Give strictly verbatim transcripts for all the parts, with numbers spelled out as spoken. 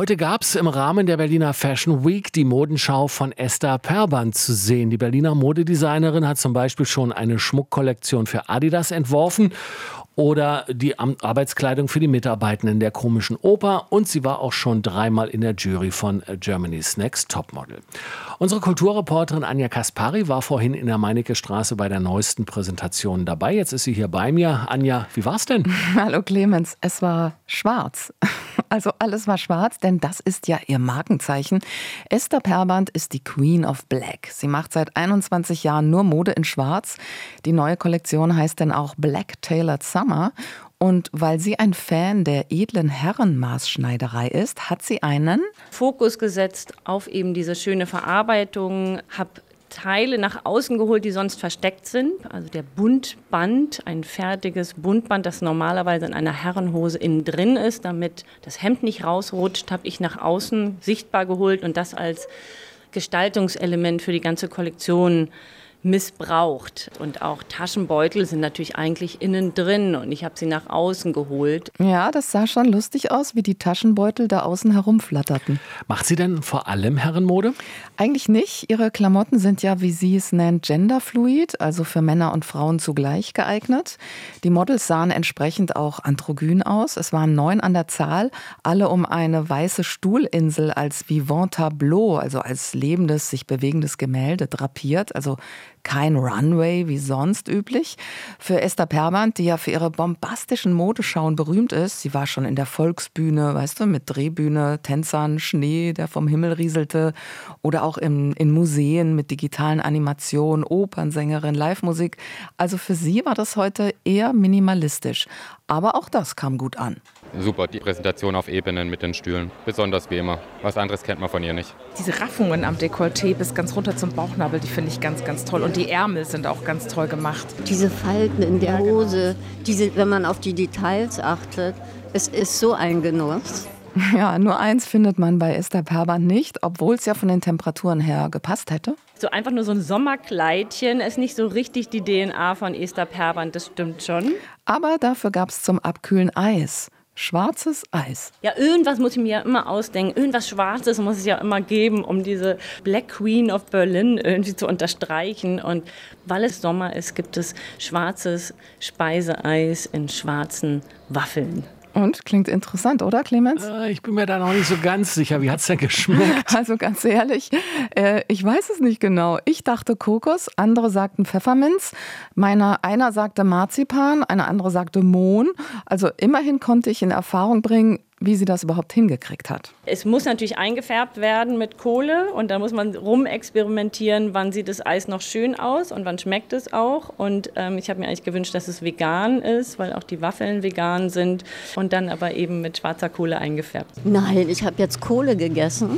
Heute gab es im Rahmen der Berliner Fashion Week die Modenschau von Esther Perband zu sehen. Die Berliner Modedesignerin hat zum Beispiel schon eine Schmuckkollektion für Adidas entworfen oder die Arbeitskleidung für die Mitarbeitenden der Komischen Oper. Und sie war auch schon dreimal in der Jury von Germany's Next Topmodel. Unsere Kulturreporterin Anja Kaspari war vorhin in der Meinecke-Straße bei der neuesten Präsentation dabei. Jetzt ist sie hier bei mir. Anja, wie war's denn? Hallo Clemens, es war schwarz. Also alles war schwarz, denn das ist ja ihr Markenzeichen. Esther Perband ist die Queen of Black. Sie macht seit einundzwanzig Jahren nur Mode in schwarz. Die neue Kollektion heißt dann auch Black Tailored Summer. Und weil sie ein Fan der edlen Herrenmaßschneiderei ist, hat sie einen Fokus gesetzt auf eben diese schöne Verarbeitung, habe Teile nach außen geholt, die sonst versteckt sind. Also der Buntband, ein fertiges Buntband, das normalerweise in einer Herrenhose innen drin ist, damit das Hemd nicht rausrutscht, habe ich nach außen sichtbar geholt und das als Gestaltungselement für die ganze Kollektion missbraucht. Und auch Taschenbeutel sind natürlich eigentlich innen drin und ich habe sie nach außen geholt. Ja, das sah schon lustig aus, wie die Taschenbeutel da außen herumflatterten. Macht sie denn vor allem Herrenmode? Eigentlich nicht. Ihre Klamotten sind ja, wie sie es nennt, genderfluid, also für Männer und Frauen zugleich geeignet. Die Models sahen entsprechend auch androgyn aus. Es waren neun an der Zahl, alle um eine weiße Stuhlinsel als Vivant Tableau, also als lebendes, sich bewegendes Gemälde drapiert, also kein Runway wie sonst üblich. Für Esther Perband, die ja für ihre bombastischen Modeschauen berühmt ist, sie war schon in der Volksbühne, weißt du, mit Drehbühne, Tänzern, Schnee, der vom Himmel rieselte, oder auch in, in Museen mit digitalen Animationen, Opernsängerin, Live-Musik. Also für sie war das heute eher minimalistisch. Aber auch das kam gut an. Super, die Präsentation auf Ebenen mit den Stühlen. Besonders wie immer. Was anderes kennt man von ihr nicht. Diese Raffungen am Dekolleté bis ganz runter zum Bauchnabel, die finde ich ganz, ganz toll. Und die Ärmel sind auch ganz toll gemacht. Diese Falten in der Hose, diese, wenn man auf die Details achtet, es ist so ein Genuss. Ja, nur eins findet man bei Esther Perband nicht, obwohl es ja von den Temperaturen her gepasst hätte. So einfach nur so ein Sommerkleidchen ist nicht so richtig die D N A von Esther Perband, das stimmt schon. Aber dafür gab es zum Abkühlen Eis. Schwarzes Eis. Ja, irgendwas muss ich mir ja immer ausdenken. Irgendwas Schwarzes muss es ja immer geben, um diese Black Queen of Berlin irgendwie zu unterstreichen. Und weil es Sommer ist, gibt es schwarzes Speiseeis in schwarzen Waffeln. Und? Klingt interessant, oder Clemens? Äh, ich bin mir da noch nicht so ganz sicher. Wie hat es denn geschmeckt? Also ganz ehrlich, äh, ich weiß es nicht genau. Ich dachte Kokos, andere sagten Pfefferminz. Meiner, einer sagte Marzipan, eine andere sagte Mohn. Also immerhin konnte ich in Erfahrung bringen, wie sie das überhaupt hingekriegt hat. Es muss natürlich eingefärbt werden mit Kohle und da muss man rumexperimentieren, wann sieht das Eis noch schön aus und wann schmeckt es auch. Und ähm, ich habe mir eigentlich gewünscht, dass es vegan ist, weil auch die Waffeln vegan sind und dann aber eben mit schwarzer Kohle eingefärbt. Nein, ich habe jetzt Kohle gegessen.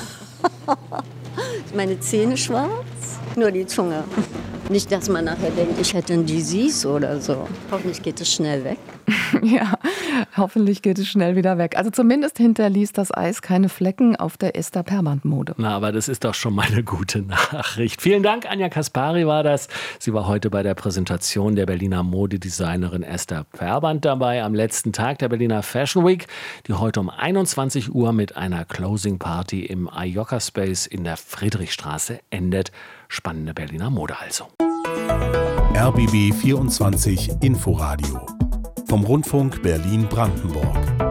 Meine Zähne schwarz, nur die Zunge. Nicht, dass man nachher denkt, ich hätte ein Disease oder so. Hoffentlich geht es schnell weg. Ja, hoffentlich geht es schnell wieder weg. Also zumindest hinterließ das Eis keine Flecken auf der Esther Perband-Mode. Na, aber das ist doch schon mal eine gute Nachricht. Vielen Dank, Anja Kaspari war das. Sie war heute bei der Präsentation der Berliner Modedesignerin Esther Perband dabei, am letzten Tag der Berliner Fashion Week, die heute um einundzwanzig Uhr mit einer Closing Party im Ayoka Space in der Friedrichstraße endet. Spannende Berliner Mode also. R B B vierundzwanzig Inforadio vom Rundfunk Berlin-Brandenburg.